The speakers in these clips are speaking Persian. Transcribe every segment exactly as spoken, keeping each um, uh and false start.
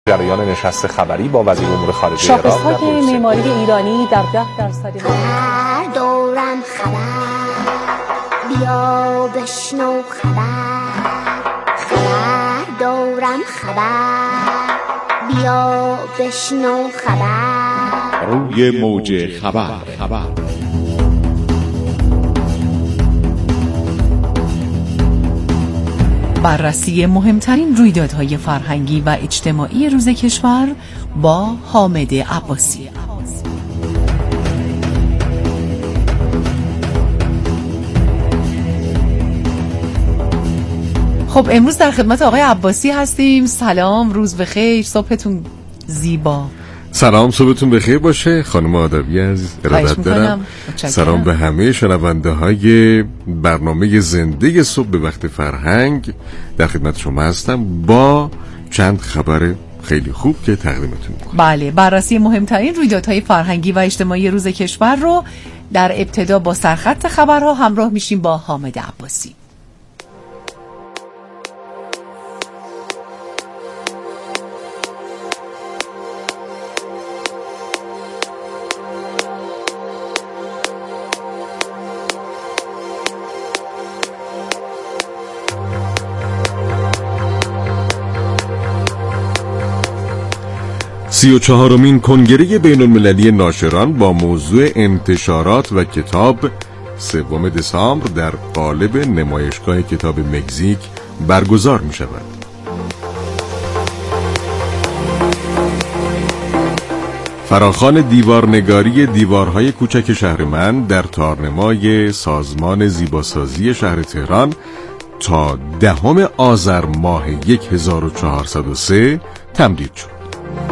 جریان نشست خبری با وزیر امور خارجه شاخص‌های معماری ایرانی در ده درصد خبر دورم خبر بیا بشنو خبر خبر دورم خبر بیا بشنو خبر روی موج خبر خبر بررسی مهمترین رویدادهای فرهنگی و اجتماعی روز کشور با حامد عباسی. خب امروز در خدمت آقای عباسی هستیم. سلام، روز بخیر، صبحتون زیبا. سلام، صبحتون بخیر باشه خانم آدابی عزیز. ارادت دارم. سلام به همه شنونده های برنامه زنده صبح به وقت فرهنگ. در خدمت شما هستم با چند خبر خیلی خوب که تقدیمتون میکنم. بله، بررسی مهمترین رویدادهای فرهنگی و اجتماعی روز کشور رو در ابتدا با سرخط خبرها همراه میشیم با حامد عباسی. سی و چهارمین کنگره بین المللی ناشران با موضوع انتشارات و کتاب سوم دسامبر در قالب نمایشگاه کتاب مکزیک برگزار می شود. فراخوان دیوارنگاری دیوارهای کوچک شهر من در تارنمای سازمان زیباسازی شهر تهران تا دهم آذر ماه هزار و چهارصد و سه تمدید شد.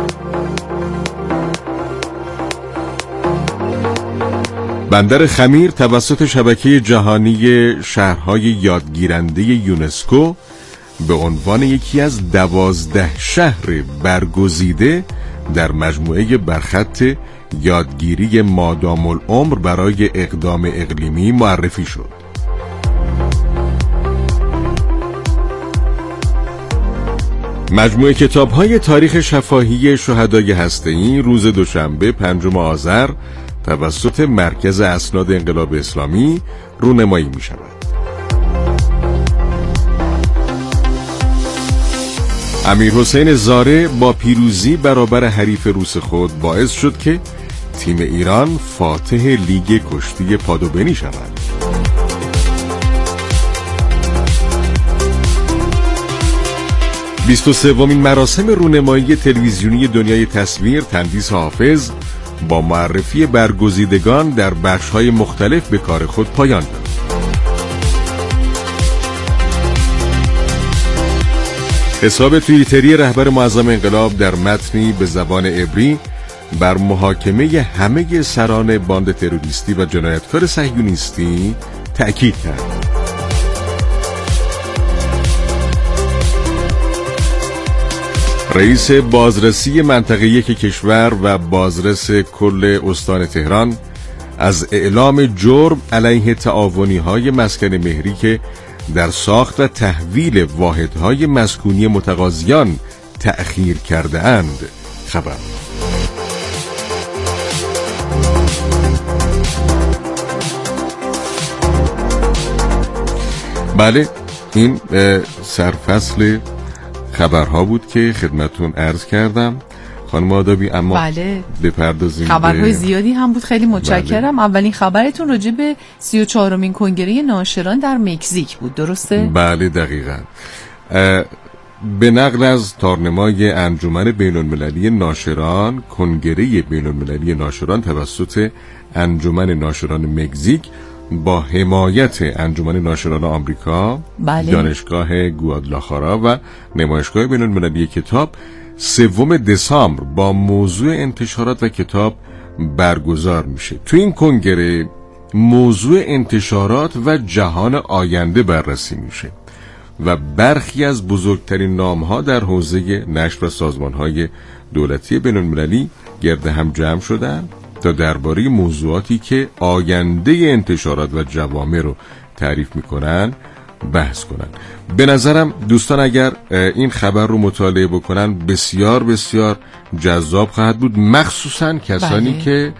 بندر خمیر توسط شبکه جهانی شهرهای یادگیرنده یونسکو به عنوان یکی از دوازده شهر برگزیده در مجموعه برخط یادگیری مادام العمر برای اقدام اقلیمی معرفی شد. مجموعه کتاب‌های تاریخ شفاهی شهدای هسته‌ای روز دوشنبه پنجم آذر توسط مرکز اسناد انقلاب اسلامی رونمایی می شود. امیر حسین زاره با پیروزی برابر حریف روس خود باعث شد که تیم ایران فاتح لیگ کشتی پادوبنی شود. بیست و سومین مراسم رونمایی تلویزیونی دنیای تصویر تندیس حافظ با معرفی برگزیدگان در بخش‌های مختلف به کار خود پایان داد. حساب توییتری رهبر معظم انقلاب در متنی به زبان عبری بر محاکمه همه سران باند تروریستی و جنایتکار صهیونیستی تأکید کرد. رئیس بازرسی منطقه یک کشور و بازرس کل استان تهران از اعلام جرم علیه تعاونی‌های مسکن مهری که در ساخت و تحویل واحدهای مسکونی متقاضیان تأخیر کرده اند خبر. بله، این سرفصل خبرها بود که خدمتون عرض کردم خانم آدابی. اما بله، بپردازیم خبرهای زیادی هم بود. خیلی متشکرم. بله. اولین خبرتون راجع به سی و چهارمین کنگره ناشران در مکزیک بود، درسته؟ بله دقیقاً. به نقل از تارنمای انجمن بین المللی ناشران، کنگره بین المللی ناشران توسط انجمن ناشران مکزیک با حمایت انجمن ناشران آمریکا، بله. دانشگاه گوادالاخارا و نمایشگاه بین المللی کتاب سوم دسامبر با موضوع انتشارات و کتاب برگزار میشه. تو این کنگره موضوع انتشارات و جهان آینده بررسی میشه و برخی از بزرگترین نامها در حوزه نشر و سازمانهای دولتی بین المللی گرد هم جمع شدن تا درباره موضوعاتی که آینده انتشارات و جوامع رو تعریف میکنن بحث کنن. به نظرم دوستان اگر این خبر رو مطالعه بکنن بسیار بسیار جذاب خواهد بود، مخصوصا کسانی بله. که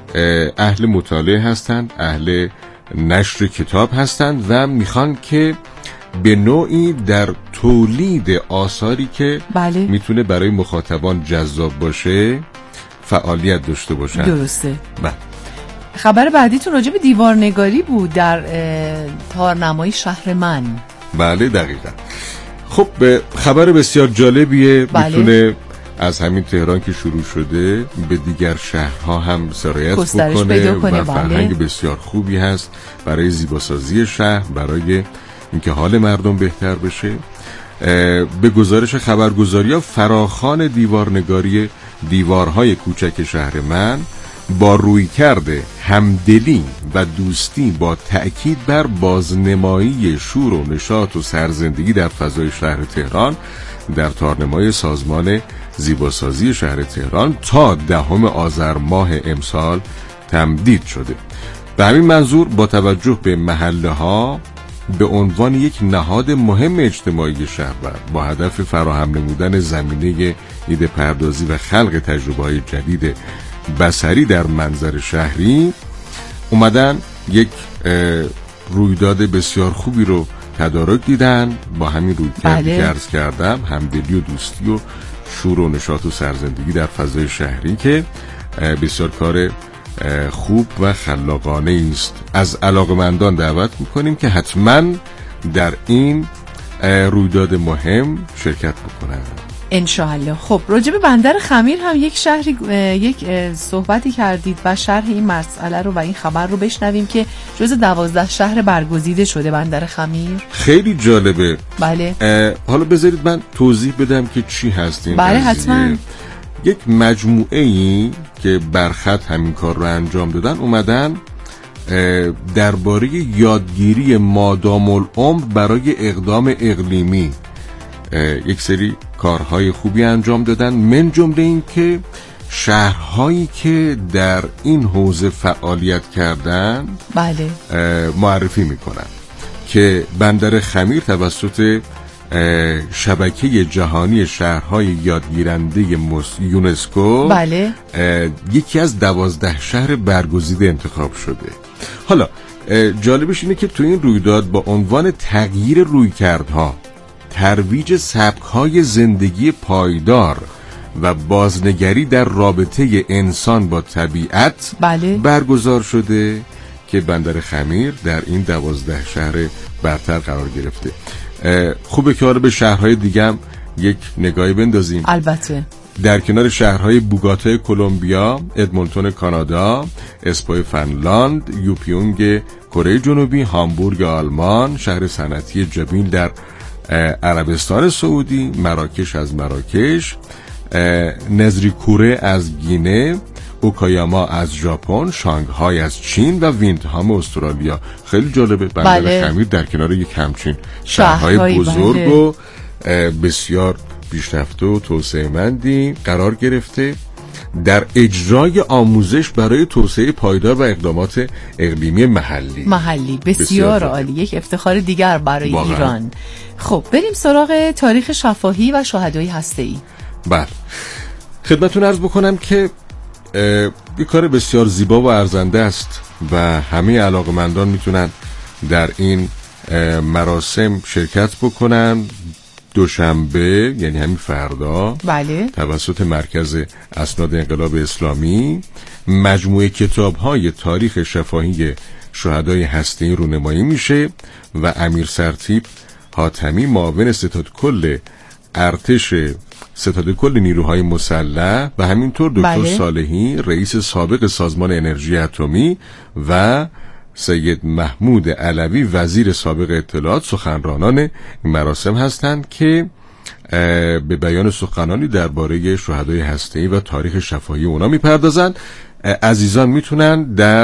اهل مطالعه هستند، اهل نشر کتاب هستند و میخوان که به نوعی در تولید آثاری که بله. میتونه برای مخاطبان جذاب باشه فعالیت داشته باشن. درسته. بله. خبر بعدیتون راجع به دیوارنگاری بود در تارنمای شهر من. بله دقیقاً. خب خبر بسیار جالبیه. بله. میتونه از همین تهران که شروع شده به دیگر شهرها هم سرایت بکنه و فرهنگ بله. بسیار خوبی هست برای زیباسازی شهر، برای اینکه حال مردم بهتر بشه. به گزارش خبرگزاری‌ها فراخوان دیوارنگاری دیوارهای کوچک شهر من با رویکرد همدلی و دوستی با تأکید بر بازنمایی شور و نشاط و سرزندگی در فضای شهر تهران در تارنمای سازمان زیباسازی شهر تهران تا دهم آذر ماه امسال تمدید شده. به همین منظور با توجه به محله ها به عنوان یک نهاد مهم اجتماعی شهر با هدف فراهم نمودن زمینه ایده پردازی و خلق تجربه‌های جدید بصری در منظر شهری اومدن یک رویداد بسیار خوبی رو تدارک دیدن. با همین رویکردی که عرض کردم، همدلی و دوستی و شور و نشاط و سرزندگی در فضای شهری که بسیار کار خوب و خلاقانه است. از علاقمندان دعوت میکنیم که حتما در این رویداد مهم شرکت بکنن انشاءالله. خب راجع به بندر خمیر هم یک شهری یک صحبتی کردید و شرح این مسئله رو و این خبر رو بشنویم که جز دوازده شهر برگزیده شده بندر خمیر. خیلی جالبه. بله. حالا بذارید من توضیح بدم که چی هست این بله حتما. یک مجموعه ای که برخط همین کار رو انجام دادن اومدن درباره یادگیری مادام العمر برای اقدام اقلیمی یک سری کارهای خوبی انجام دادن، من جمله این که شهرهایی که در این حوزه فعالیت کردن بله معرفی میکنن که بندر خمیر توسط شبکه جهانی شهرهای یادگیرنده یونسکو بله یکی از دوازده شهر برگزیده انتخاب شده. حالا جالبش اینه که تو این رویداد با عنوان تغییر رویکردها، ترویج سبک‌های زندگی پایدار و بازنگری در رابطه انسان با طبیعت بله. برگزار شده که بندر خمیر در این دوازده شهر برتر قرار گرفته. خوبه که حالا به شهرهای دیگه هم یک نگاهی بندازیم. البته در کنار شهرهای بوگاتا کلمبیا، ادمونتون کانادا، اسپو فنلاند، یوپیونگ کره جنوبی، هامبورگ آلمان، شهر صنعتی جبیل در عربستان سعودی، مراکش از مراکش، نزریکوره از گینه، اوکایاما از ژاپن، شانگهای از چین و ویندهام استرالیا. خیلی جالبه بندر بله. خمیر در کنار یک همچین شهرهای بزرگ بله. و بسیار پیشرفته و توسعه‌مندی قرار گرفته در اجرای آموزش برای توسعه پایدار و اقدامات اقلیمی محلی. محلی بسیار, بسیار عالی، یک افتخار دیگر برای واقعا. ایران. خب بریم سراغ تاریخ شفاهی و شهدای هسته‌ای. بله خدمتتون عرض بکنم که یک کار بسیار زیبا و ارزنده است و همه علاقمندان میتونن در این مراسم شرکت بکنن. دوشنبه یعنی همین فردا بله. توسط مرکز اسناد انقلاب اسلامی مجموعه کتاب‌های تاریخ شفاهی شهدای هسته‌ای رونمایی میشه و امیر سرتیپ حاتمی معاون ستاد کل ارتش ستاد کل نیروهای مسلح و همینطور دکتر بله. صالحی رئیس سابق سازمان انرژی اتمی و سید محمود علوی وزیر سابق اطلاعات سخنرانان این مراسم هستند که به بیان سخنانی درباره شهدای هسته‌ای و تاریخ شفاهی اونا میپردازند. عزیزان میتونن در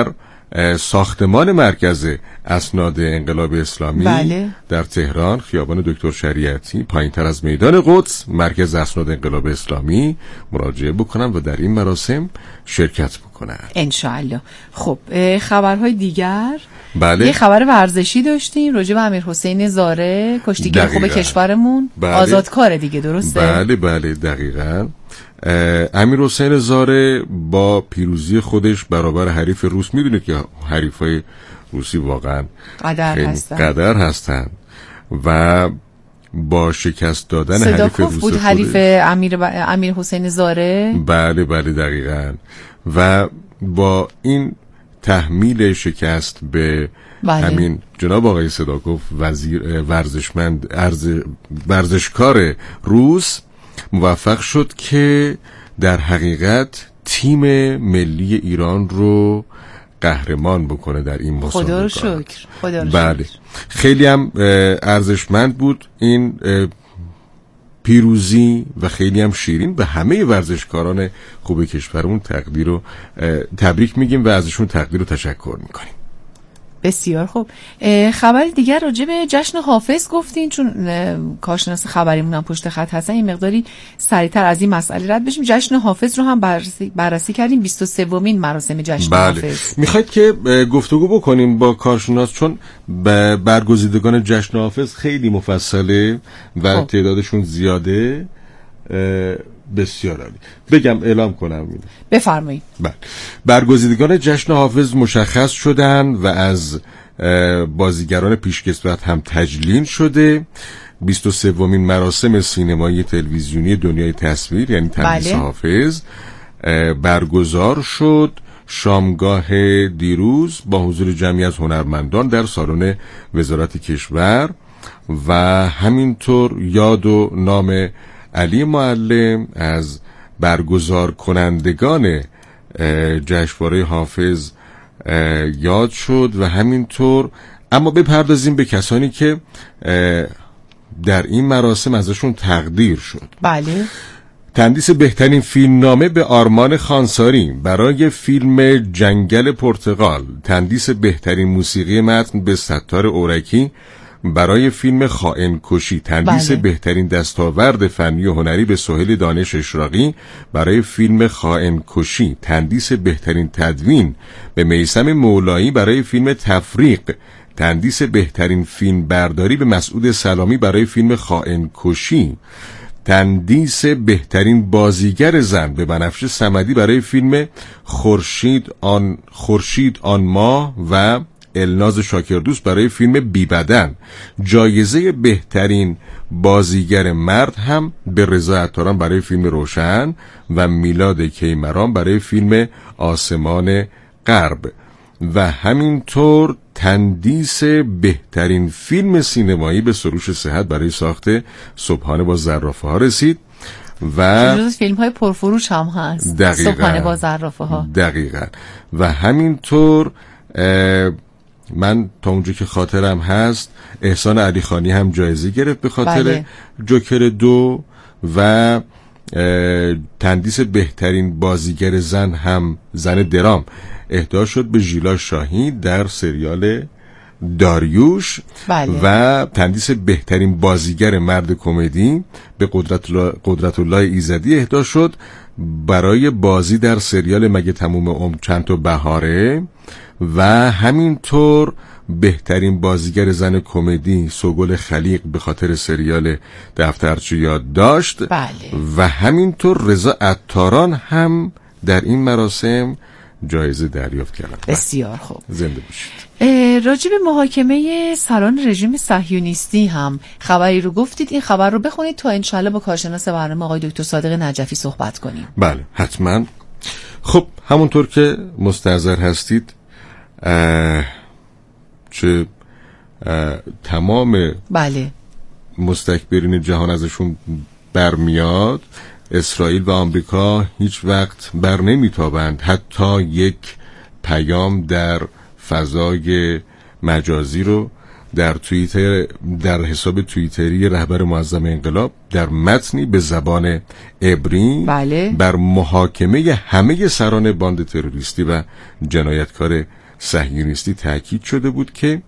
ساختمان مرکز اسناد انقلاب اسلامی بله. در تهران، خیابان دکتر شریعتی، پایین‌تر از میدان قدس، مرکز اسناد انقلاب اسلامی مراجعه بکنن و در این مراسم شرکت بکنن انشاءالله. خب خبرهای دیگر، بله. یه خبر ورزشی داشتیم راجع به امیر حسین زاره، کشتیگیر خوب کشورمون، بله. آزادکار دیگه، درسته؟ بله بله دقیقاً. امیر حسین زاره با پیروزی خودش برابر حریف روس، میدونید که حریفای روسی واقعا قدر خیلی هستن. قدر هستن و با شکست دادن حریف روس بود حریف امیر, ب... امیر حسین زاره. بله بله دقیقاً. و با این تحمیل شکست به بله. همین جناب آقای صداکوف وزیر ورزشمند ارز... ورزشکار روس موفق شد که در حقیقت تیم ملی ایران رو قهرمان بکنه در این مسابقه. خدا رو شکر. خدا رو بله. شکر. خیلی هم ارزشمند بود این پیروزی و خیلی هم شیرین. به همه ورزشکاران خوب کشورمون تقدیر رو تبریک میگیم و ازشون تقدیر و تشکر میکنیم. بسیار خوب. خبر دیگر راجع به جشن حافظ گفتین، چون کارشناس خبریمون هم پشت خط هستن، این مقداری سریعتر از این مسئله رد بشیم. جشن حافظ رو هم بررسی, بررسی کردیم، بیست و سومین مراسم جشن بله. حافظ. میخواید که گفتگو بکنیم با کارشناس، چون برگزیدگان جشن حافظ خیلی مفصله و خب. تعدادشون زیاده. بسیار عالی. بگم اعلام کنم بفرمایید. بله. برگزیدگان جشن حافظ مشخص شدن و از بازیگران پیشکسوت هم تجلیل شده. بیست و سومین مراسم سینمایی تلویزیونی دنیای تصویر یعنی تندیس بله. حافظ برگزار شد شامگاه دیروز با حضور جمعی از هنرمندان در سالن وزارت کشور و همینطور یاد و نام علی معلم از برگزار کنندگان جشنواره حافظ یاد شد و همینطور. اما بپردازیم به کسانی که در این مراسم ازشون تقدیر شد. بله. تندیس بهترین فیلمنامه به آرمان خانساری برای فیلم جنگل پرتغال، تندیس بهترین موسیقی متن به ستار اورکی برای فیلم خائن کشی، تندیس بله. بهترین دستاورد فنی و هنری به سهیل دانش اشراقی برای فیلم خائن کشی، تندیس بهترین تدوین به میثم مولایی برای فیلم تفریق، تندیس بهترین فیلم برداری به مسعود سلامی برای فیلم خائن کشی، تندیس بهترین بازیگر زن به بنفشه صمدی برای فیلم خورشید آن خورشید آن ماه و الناز شاکردوست برای فیلم بی بدن. جایزه بهترین بازیگر مرد هم به رضا عطاران برای فیلم روشن و میلاد کیمران برای فیلم آسمان غرب و همینطور تندیس بهترین فیلم سینمایی به سروش صحت برای ساخت صبحانه با زرافه ها رسید و جز فیلم های پرفروش هم هست. دقیقاً. صبحانه با زرافه ها دقیقاً. و همینطور من تا اونجا که خاطرم هست احسان علی خانی هم جایزه گرفت به خاطر بله. جوکر دو و تندیس بهترین بازیگر زن هم زن درام اهدا شد به ژیلا شاهی در سریال داریوش بله. و تندیس بهترین بازیگر مرد کمدی به قدرت الله, قدرت الله ایزدی اهدا شد برای بازی در سریال مگه تموم عمر چند تا بهاره و همینطور بهترین بازیگر زن کمدی سوگل خلیق به خاطر سریال دفترچه یاد داشت بله. و همینطور رضا عطاران هم در این مراسم جایزه دریافت کردن. بسیار خوب. زنده باشید. راجع به محاکمه سران رژیم صهیونیستی هم خبری رو گفتید، این خبر رو بخونید تا انشالله با کارشناس برنامه آقای دکتر صادق نجفی صحبت کنیم. بله حتما. خب همونطور که مستحضر هستید چه تمام بله مستکبرین جهان ازشون برمیاد، اسرائیل و آمریکا هیچ وقت بر نمیتابند حتی یک پیام در فضای مجازی رو در توییتر در حساب توییتری رهبر معظم انقلاب در متنی به زبان عبری بله. بر محاکمه همه سران باند تروریستی و جنایتکار صهیونیستی تاکید شده بود که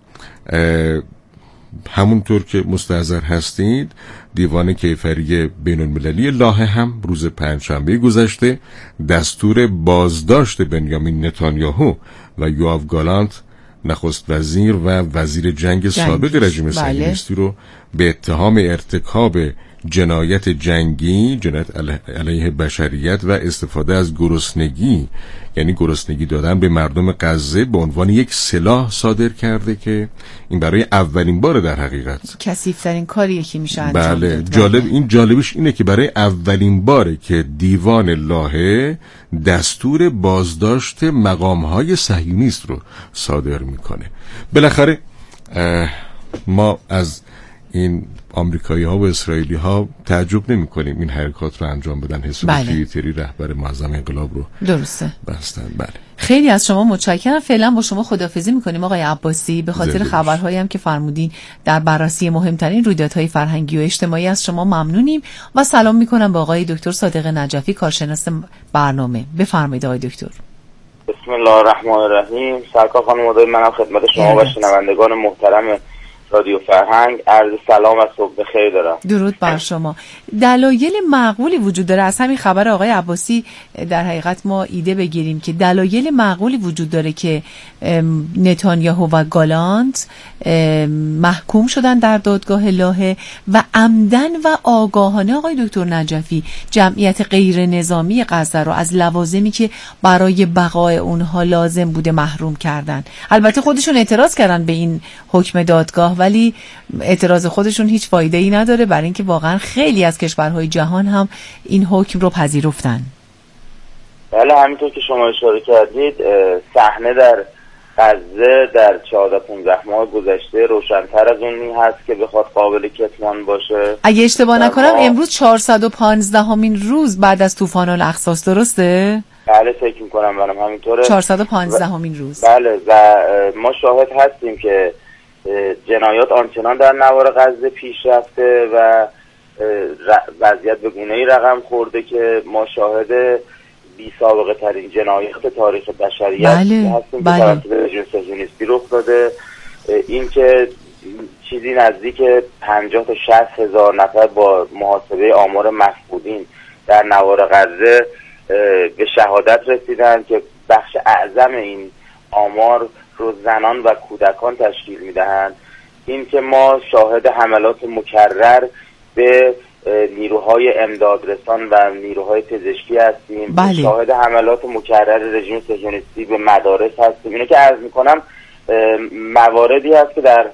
همونطور که مستحضر هستید دیوان کیفری بین المللی لاهه هم روز پنجشنبه گذشته دستور بازداشت بنیامین نتانیاهو و یوآف گالانت نخست وزیر و وزیر جنگ سابق رژیم صهیونیستی رو به اتهام ارتکاب جنایت جنگی، جنایت علیه بشریت و استفاده از گرسنگی، یعنی گرسنگی دادن به مردم غزه به عنوان یک سلاح صادر کرده که این برای اولین بار در حقیقت کثیف‌ترین کاریه که میشه انجام بله داد. جالب این جالبش اینه که برای اولین باره که دیوان لاهه دستور بازداشت مقام‌های صهیونیست رو صادر میکنه. بالاخره ما از این آمریکایی ها و اسرائیلی ها تعجب نمی کنیم این حرکات رو انجام بدن. حساب بله. توییتری رهبر معظم انقلاب رو درسته بستن. بله خیلی از شما متشکرم. فعلا با شما خداحافظی میکنیم آقای عباسی، به خاطر خبرهایی هم که فرمودین در بررسی مهمترین رویدادهای فرهنگی و اجتماعی از شما ممنونیم و سلام میکنم به آقای دکتر صادق نجفی کارشناس برنامه. بفرمایید آقای دکتر. بسم الله الرحمن الرحیم. سرکار خانم مدیر، منم خدمت شما و شنوندگان محترم رادیو فرهنگ عرض سلام و صبح بخیر دارم. درود بر شما. دلایل معقولی وجود داره از همین خبر آقای عباسی در حقیقت ما ایده بگیریم که دلایل معقولی وجود داره که نتانیاهو و گالانت محکوم شدن در دادگاه لاهه و عمدن و آگاهانه آقای دکتر نجفی جمعیت غیر نظامی غزه رو از لوازمی که برای بقای اونها لازم بوده محروم کردن. البته خودشون اعتراض کردن به این حکم دادگاه، ولی اعتراض خودشون هیچ فایده ای نداره، برای اینکه واقعا خیلی از کشورهای جهان هم این حکم رو پذیرفتن. بله همینطور که شما اشاره کردید صحنه در غزه در چهارده پانزده ماه گذشته روشن‌تر از اونی هست که بخواد قابل کتمان باشه. اگه اشتباه نکنم امروز چهارصد و پانزده همین روز بعد از طوفان الاقصی، درسته؟ بله فکر می‌کنم منم همینطوره. چهارصد و پانزده همین روز. بله و ما شاهد هستیم که جنایات آنچنان در نوار غزه پیش رفته و وضعیت به گونه‌ای رقم خورده که ما شاهد بی سابقه ترین جنایات تاریخ بشریت بله، هستیم بله. که توسط رژیم صهیونیستی رخ داده. این که چیزی نزدیک پنجاه تا شصت هزار نفر با محاسبه آمار مفقودین در نوار غزه به شهادت رسیدن که بخش اعظم این آمار رو زنان و کودکان تشکیل میدهند. این که ما شاهد حملات مکرر به نیروهای امدادرسان و نیروهای پزشکی هستیم. بله. شاهد حملات مکرر رژیم صهیونیستی به مدارس هستیم. اینه که عرض میکنم مواردی هست که در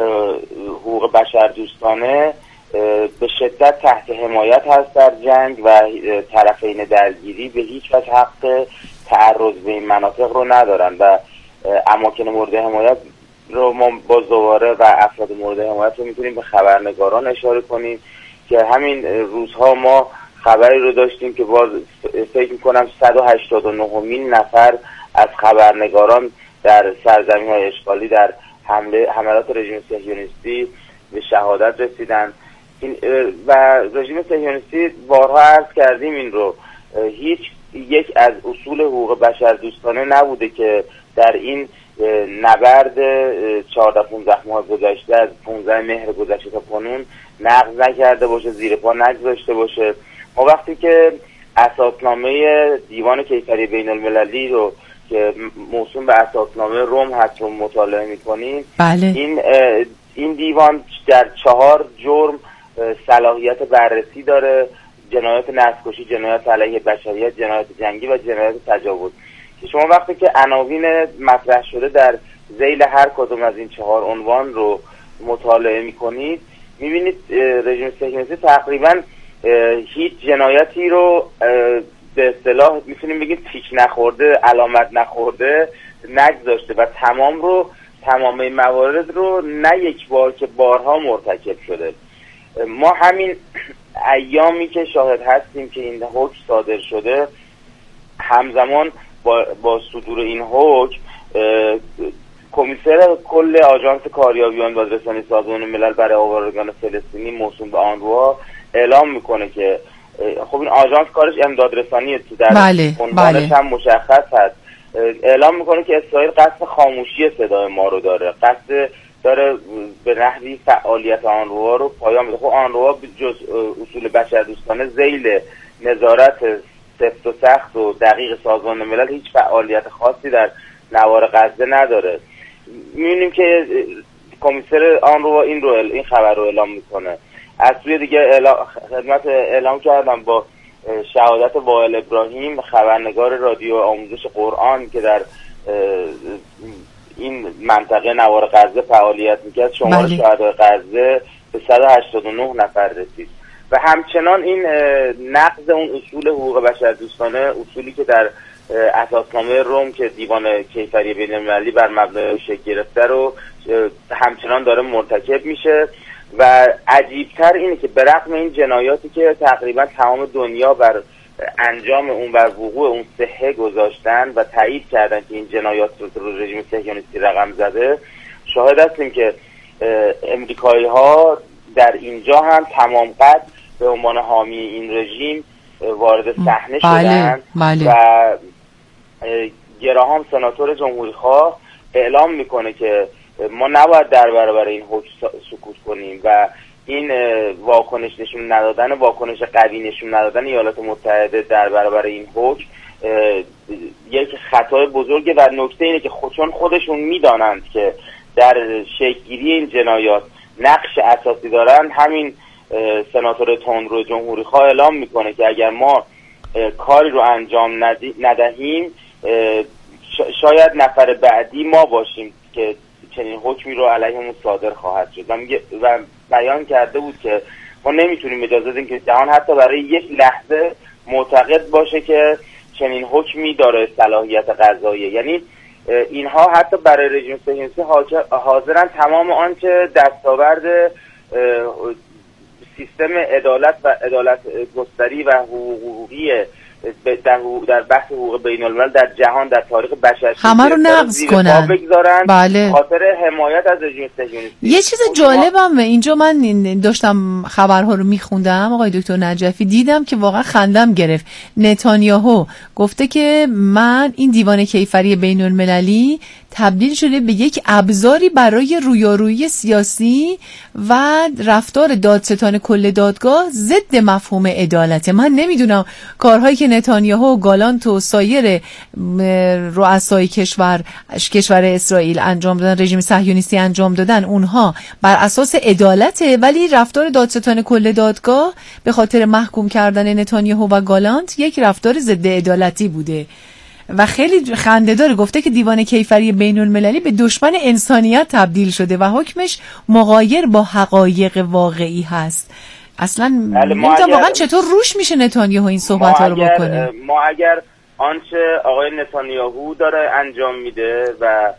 حقوق بشر دوستانه به شدت تحت حمایت هست در جنگ و طرفین درگیری به هیچ وجه حق تعرض به این مناطق رو ندارن و اماکن مورد حمایت رو ما باز دوباره و افراد مورد حمایت رو میتونیم به خبرنگاران اشاره کنیم که همین روزها ما خبری رو داشتیم که باز فکر میکنم صد و هشتاد و نهمین نفر از خبرنگاران در سرزمین‌های اشغالی در حمله حملات رژیم صهیونیستی به شهادت رسیدن. این و رژیم صهیونیستی بارها عرض کردیم این رو هیچ یک از اصول حقوق بشر دوستانه نبوده که در این نبرد چهارده پانزده ماه گذشته از پانزده مهر گذشته تا کنون نقض نکرده باشه، زیر پا نگذاشته باشه. ما وقتی که اساسنامه دیوان کیفری بین المللی رو که موسوم به اساسنامه روم هست رو مطالعه می‌کنیم، بله. این این دیوان در چهار جرم صلاحیت بررسی داره: جنایات نسل‌کشی، جنایات علیه بشریت، جنایات جنگی و جنایات تجاوز. که شما وقتی که عناوین مطرح شده در ذیل هر کدوم از این چهار عنوان رو مطالعه می‌کنید، می‌بینید رژیم صهیونیستی تقریباً هیچ جنایتی رو به اصطلاح میتونیم بگیم تیک نخورده، علامت نخورده نگذاشته و تمام رو تمام موارد رو نه یک بار که بارها مرتکب شده. ما همین ایامی که شاهد هستیم که این حکم صادر شده، همزمان با, با صدور این حکم کمیسر کل آژانس کاریابی و امدادرسانی سازمان ملل برای آوارگان فلسطینی موسوم به آنروا اعلام میکنه که خب این آژانس کارش امدادرسانیه، تو در بله، عنوانش بله. هم مشخص هست اعلام میکنه که اسرائیل قصد خاموشی صدای ما رو داره، قصد داره به نحوی فعالیت آنروا رو پایان بده. خب آنروا جز اصول بشردوستانه ذیل نظارت سفت و سخت و دقیق سازمان ملل هیچ فعالیت خاصی در نوار غزه نداره. می‌بینیم که کمیسر آنروا این رو این خبر رو اعلام میکنه. از سوی دیگه اعلام خدمت اعلام کردم با شهادت وائل ابراهیم، خبرنگار رادیو آموزش قرآن که در این منطقه نوار غزه فعالیت میکرد، شمار بله. شهدای غزه به صد و هشتاد و نه نفر رسید و همچنان این نقض اون اصول حقوق بشردوستانه، اصولی که در اساسنامه روم که دیوان کیفری بین‌المللی بر مبنای شکل گرفته رو همچنان داره مرتکب میشه. و عجیبتر اینه که به رغم این جنایاتی که تقریبا تمام دنیا بر انجام اون بر وقوع اون صحه گذاشتن و تایید کردن که این جنایات رو رژیم صهیونیستی رقم زده، شاهد هستیم که امریکایی ها در اینجا هم تمام قد به عنوان حامی این رژیم وارد صحنه شدن. بله. و گراهام سناتور جمهوری خواه اعلام میکنه که ما نباید در برابر این حکم سکوت کنیم و این واکنش نشون ندادن واکنش قوی نشون ندادن ایالات متحده در برابر این حکم یک خطای بزرگه. و نکته اینه که خود چون خودشون میدانند که در شکل‌گیری این جنایات نقش اساسی دارن، همین سناتور تندرو جمهوری خواه اعلام میکنه که اگر ما کاری رو انجام ندهیم شاید نفر بعدی ما باشیم که چنین حکمی رو علیهمون صادر خواهد شد. و, و بیان کرده بود که ما نمیتونیم اجازه بدیم که جهان حتی برای یک لحظه معتقد باشه که چنین حکمی داره صلاحیت قضاییه. یعنی اینها حتی برای رژیم صهیونیستی حاضرن تمام آنچه دستاورد سیستم عدالت و عدالت گستری و حقوقی در در بحث حقوق بین الملل در جهان در تاریخ بشر همه رو نقض کنن، بله، خاطر حمایت از رژیم صهیونیستی. یه چیز جالبم اینجا من داشتم خبرها رو میخوندم آقای دکتر نجفی، دیدم که واقعا خندم گرفت. نتانیاهو گفته که من این دیوان کیفری بین المللی تبدیل شده به یک ابزاری برای رویارویی سیاسی و رفتار دادستان کل دادگاه ضد مفهوم عدالت. من نمیدونم کارهایی که نتانیاهو و گالانت و سایر رؤسای کشور کشور اسرائیل انجام دادن، رژیم صهیونیستی انجام دادن، اونها بر اساس عدالته، ولی رفتار دادستان کل دادگاه به خاطر محکوم کردن نتانیاهو و گالانت یک رفتار ضد عدالتی بوده و خیلی خنده‌دار. گفته که دیوان کیفری بین المللی به دشمن انسانیت تبدیل شده و حکمش مغایر با حقایق واقعی هست. اصلا نمیدونم واقعا چطور روش میشه نتانیاهو این صحبت‌ها رو بکنه. ما اگر آنچه آقای نتانیاهو داره انجام میده و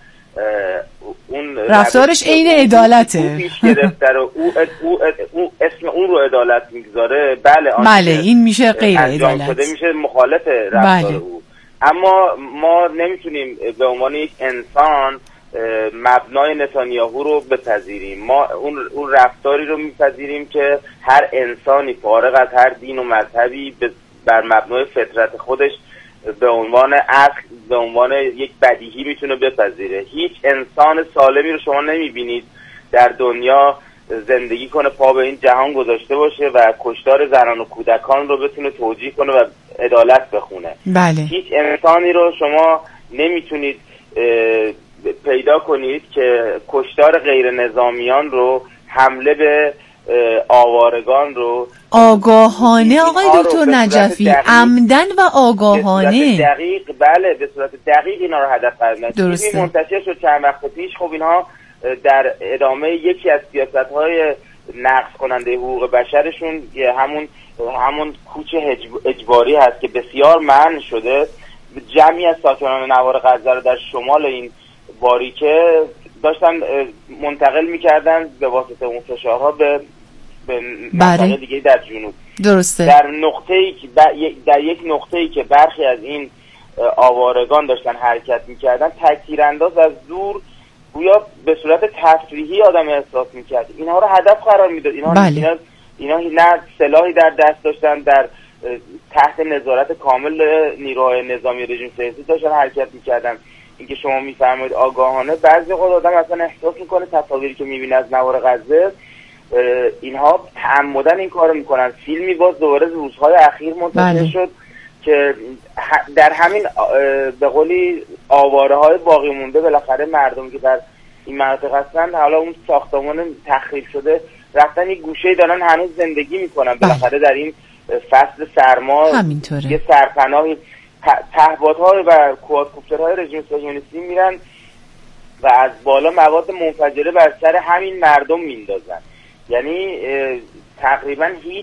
اون رفتارش عین عدالته، پیش گرفته رو او, او, او اسم اون رو عدالت میگذاره، بله بله این میشه غیر عدالت، شده میشه مخالف رفتار بله. او. اما ما نمیتونیم به عنوان یک انسان مبنای نتانیاهو رو بپذیریم. ما اون اون رفتاری رو میپذیریم که هر انسانی فارغ از هر دین و مذهبی بر مبنای فطرت خودش به عنوان اصل، به عنوان یک بدیهی میتونه بپذیره. هیچ انسان سالمی رو شما نمیبینید در دنیا زندگی کنه، پا به این جهان گذاشته باشه و کشتار زنان و کودکان رو بتونه توجیه کنه و عدالت بخونه. بله. هیچ انسانی رو شما نمیتونید پیدا کنید که کشتار غیر نظامیان رو، حمله به آوارگان رو آگاهانه آقای دکتر نجفی عمدن و آگاهانه به صورت دقیق، بله به صورت دقیق اینا رو هدف قرار دادن. این منتشر شد چند وقت پیش. خب اینها در ادامه یکی از سیاست‌های نقض کننده حقوق بشرشون همون همون کوچ اجباری هست که بسیار منع شده. جمعی از ساکنان نوار غزه رو در شمال این باریکه داشتن منتقل می‌کردن به واسطه اون فشارها به به منطقه دیگه در جنوب. درسته. در نقطه‌ای که در یک نقطه‌ای که برخی از این آوارگان داشتن حرکت می‌کردن، تک‌تیرانداز از دور گویا به صورت تفریحی آدم احساس می‌کرد اینها رو هدف قرار میداد. اینها بله. اینا, اینا نه سلاحی در دست داشتن، در تحت نظارت کامل نیروهای نظامی رژیم صهیونیستی داشتن حرکت میکردن. اینکه شما میفرمایید آگاهانه، بعضی وقت آدم اصلا احساس میکنه تصاویری که میبینه از نوار غزه اینها تعمدن این کارو میکنن. فیلمی باز دوباره روزهای اخیر منتشر شد که در همین به قولی آواره های باقی مونده، بالاخره مردمی که در این مناطق هستن، حالا اون ساختمان تخریب شده رفتن یک گوشه دارن هنوز زندگی میکنن. بالاخره در این فصل سرما همینطوره. یه سرپناهی پهپادهای و کوادکوپترهای رژیم صهیونیستی میرن و از بالا مواد منفجره بر سر همین مردم میندازن. یعنی تقریبا هیچ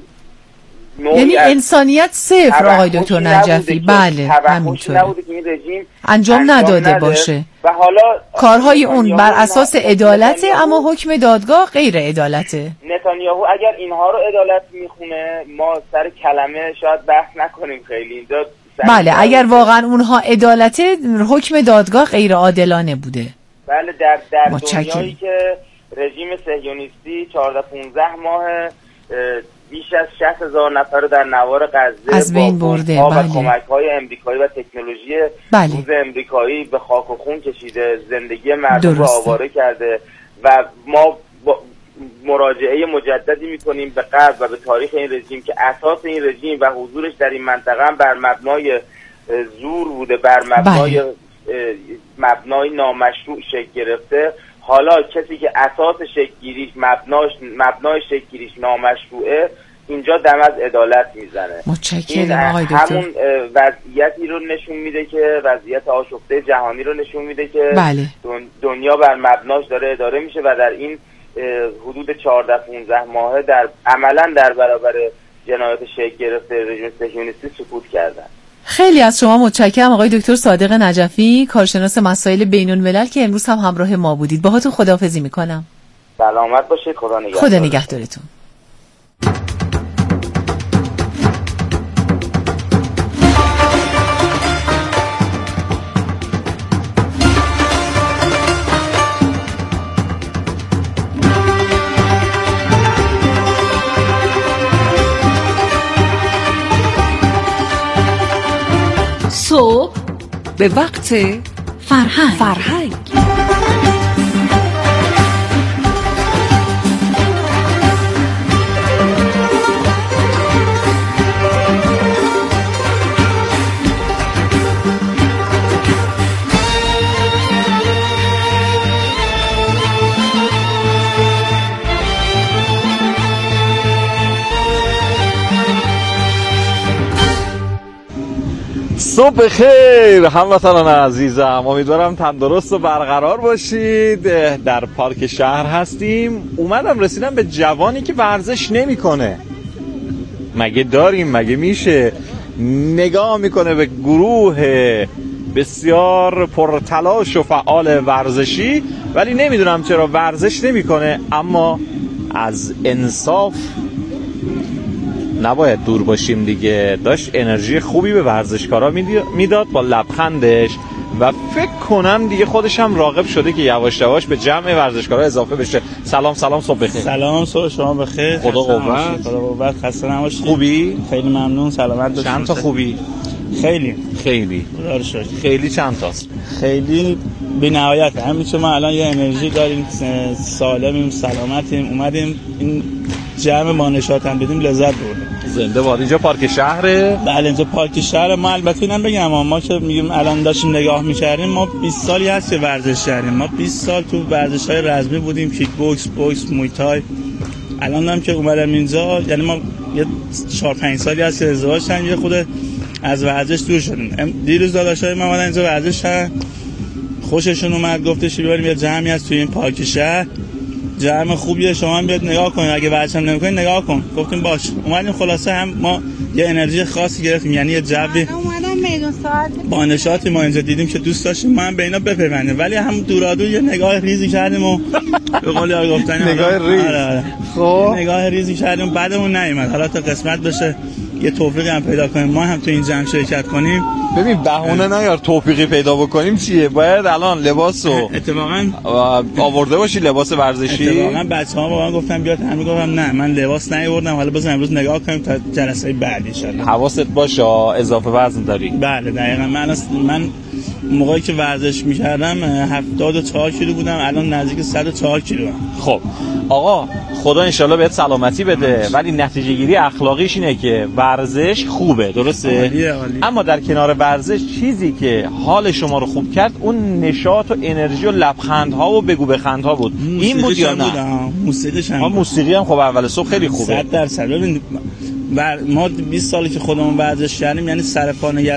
یعنی انسانیت صفر آقای دکتر نجفی. بله همینطوره. نبوده که این رژیم انجام, انجام نداده باشه و حالا کارهای اون بر اساس عدالته، اما حکم دادگاه غیر عدالته. نتانیاهو اگر اینها رو عدالت میخونه ما سر کلمه شاید بحث نکنیم خیلی اینجا. بله اگر واقعا اونها عدالته، حکم دادگاه غیر عادلانه بوده. بله در در دنیایی که رژیم صهیونیستی چهارده پانزده ماه بیش از شصت هزار نفر رو در نوار غزه از بین برده، و بله. کمک‌های امریکایی و تکنولوژی بله. روز امریکایی به خاک و خون کشیده، زندگی مردم رو آواره کرده و ما مراجعه مجددی می‌کنیم به غرب و به تاریخ این رژیم که اساس این رژیم و حضورش در این منطقه هم بر مبنای زور بوده، بر مبنای بله. مبنای نامشروع شکل گرفته. حالا کسی که اساس شکل‌گیریش مبناش مبنای شکل‌گیریش نامشروعه اینجا دم از عدالت میزنه. متشکرم آقای دکتر. همون وضعیتی رو نشون میده که وضعیت آشفته جهانی رو نشون میده که بله. دنیا بر مبناش داره اداره میشه و در این حدود چهارده پانزده ماهه در عملاً در برابر جنایات شکل گرفته رژیم صهیونیستی سکوت کردن. خیلی از شما متشکرم آقای دکتر صادق نجفی، کارشناس مسائل بین‌الملل که امروز هم همراه ما بودید. باهاتون خداحافظی میکنم. سلامت باشید. خدا نگهدار. خدا نگهدارتون. صبح به وقت فرهنگ فرهنگ صبح خیر هموطنان عزیزم، امیدوارم تندرست و برقرار باشید. در پارک شهر هستیم. اومدم رسیدم به جوانی که ورزش نمیکنه. مگه داریم؟ مگه میشه؟ نگاه میکنه به گروه بسیار پرتلاش و فعال ورزشی، ولی نمیدونم چرا ورزش نمیکنه. اما از انصاف نباید دور باشیم دیگه. داشت انرژی خوبی به ورزشکارا میداد با لبخندش و فکر کنم دیگه خودش هم راغب شده که یواش یواش به جمع ورزشکارا اضافه بشه. سلام سلام، صبح بخیر. سلام، صبح شما بخیر. خدا قوت. خدا قوت. خسته نباشید. خوبی؟ خیلی ممنون. سلامت باشید. چند تا خوبی؟ خیلی خیلی خدا رو شکر. خیلی چند تاست؟ خیلی بی‌نهایت. همیشه ما الان یه انرژی داریم، سالمیم، سلامتیم، اومدیم این جمع با نشاطم بدیم، لذت بردیم. زنده باد. اینجا پارک شهره؟ بله اینجا پارک شهره. ما البته اینم بگم ما که میگیم الان داشتیم نگاه می‌کردیم، ما بیست سالی هست که ورزش کردیم. ما بیست سال تو ورزش‌های رزمی بودیم، کیک بوکس، بوکس، موی تای. الان هم که اومدم اینجا، یعنی ما یه چهار پنج سالی هست که ازدواج کردیم، یه خود از ورزش دور شدیم. دیروز داداشای ما اومدن اینجا ورزش کردن، خوششون اومد، گفتش بیاریم یه جمعی هست توی این پارک شهر، جمع خوبیه، شما هم بیاد نگاه کنید، اگه ورزش هم نمی‌کنید نگاه کن. گفتیم باش. اومدیم خلاصه هم ما یه انرژی خاصی گرفتیم، یعنی یه جوی میدون ساعت با نشاطی ما اینجا دیدیم که دوست داشتیم ما هم به اینا بپیوندیم، ولی هم دورادو یه نگاه ریزی کردیم و به قول یار گفتن نگاه ریز. خب نگاه ریزی کردیم، بعدمون نیومد. حالا تا قسمت بشه یه توفیقی هم پیدا کنیم ما هم تو این جمع شرکت کنیم. ببین بهونه نیار توفیقی پیدا بکنیم چیه، باید الان لباسو اتفاقا آورده باشی، لباس ورزشی. اتفاقا بچه‌ها با من گفتن بیاد، همین گفتم نه من لباس نیاوردم، حالا بزن امروز نگاه کنیم تا جلسه بعد ان شاءالله. حواست باشه اضافه وزن داری. بله دقیقاً. من من موقعی که ورزش می‌کردم هفتاد و چهار کیلو بودم، الان نزدیک صد و چهار کیلو ام. خب آقا خدا انشالله بهت سلامتی بده، ولی نتیجه گیری اخلاقیش اینه که ورزش خوبه، درسته؟ عالیه عالیه. اما در کنار ورزش چیزی که حال شما رو خوب کرد اون نشاط و انرژی و لبخندها و بگو بخندها بود. این بود یا نه؟ موسیقیش هم. موسیقی هم خب اول صبح خیلی خوبه. صد درصد. ببین ما بیست سالی که خودمون ورزش کردیم، یعنی سر پا نگه